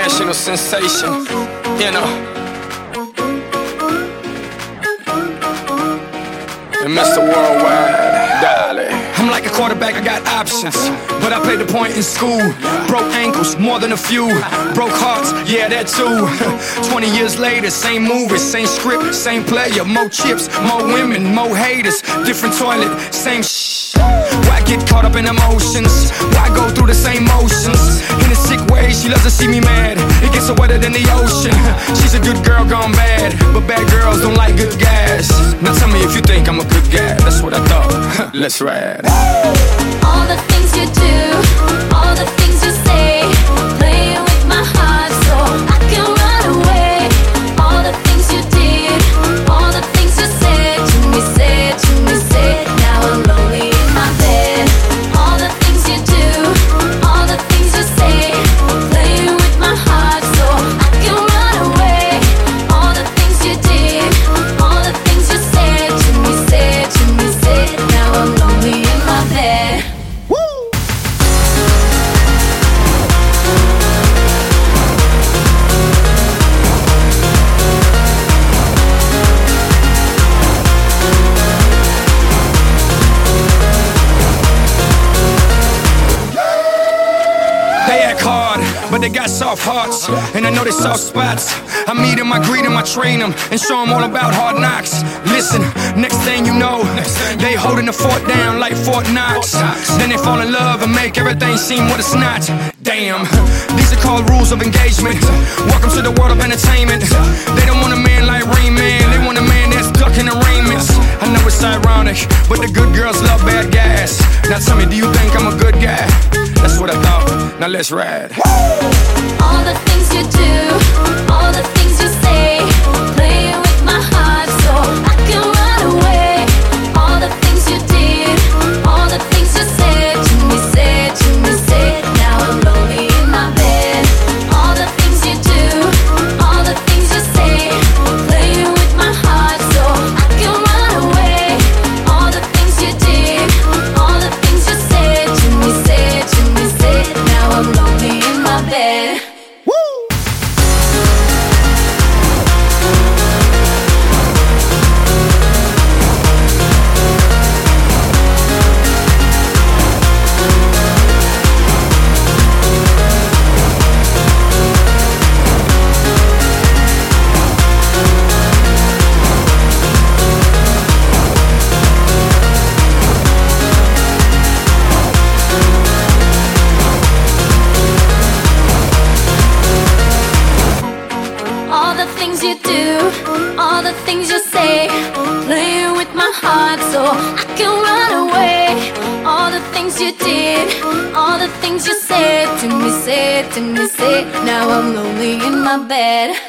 international sensation, you know. And Mr. Worldwide, darling. I'm like a quarterback, I got options, but I played the point in school. Broke ankles, more than a few. Broke hearts, yeah, that too. 20 years later, same movie, same script, same player. More chips, more women, more haters. Different toilet, same Why get caught up in emotions? Why go through the same motions? In a sick way, she loves to see me mad. It gets her wetter than the ocean. She's a good girl gone bad, but bad girls don't like good guys. Now tell me if you think I'm a good guy. That's what I thought. Let's ride. All the things you do, all the things you say, playing with my heart so I can run away. All the things you did, all the things you said to me, said. Now I'm lonely in my bed. All the things you do, all the things you say, playing with my heart so I can run away. All the things you did, all the things you said to me, said. Now I'm lonely in my bed. They act hard, but they got soft hearts, and I know they soft spots. I meet them, I greet them, I train them, and show them all about hard knocks. Listen, next thing you know, they holding the fort down like Fort Knox. Then they fall in love and make everything seem what it's not. Damn, these are called rules of engagement. Welcome to the world of entertainment. They don't want a man like Rain Man, they want a man that's ducking arraignments. I know it's ironic, but the good girls love bad guys. Now tell me, do you think I'm a good guy? That's what I thought. Now let's ride. All the things you do, all the things you say, playing with my heart so I can run away. All the things you did, all the things you said to me, said. Now I'm lonely in my bed. All the things you do, all the things you say, playing with my heart so I can run away. All the things you did, all the things you said to me, said. Now I'm lonely in my bed. All the things you do, all the things you say, playing with my heart so I can run away. All the things you did, all the things you said to me, said. Now I'm lonely in my bed.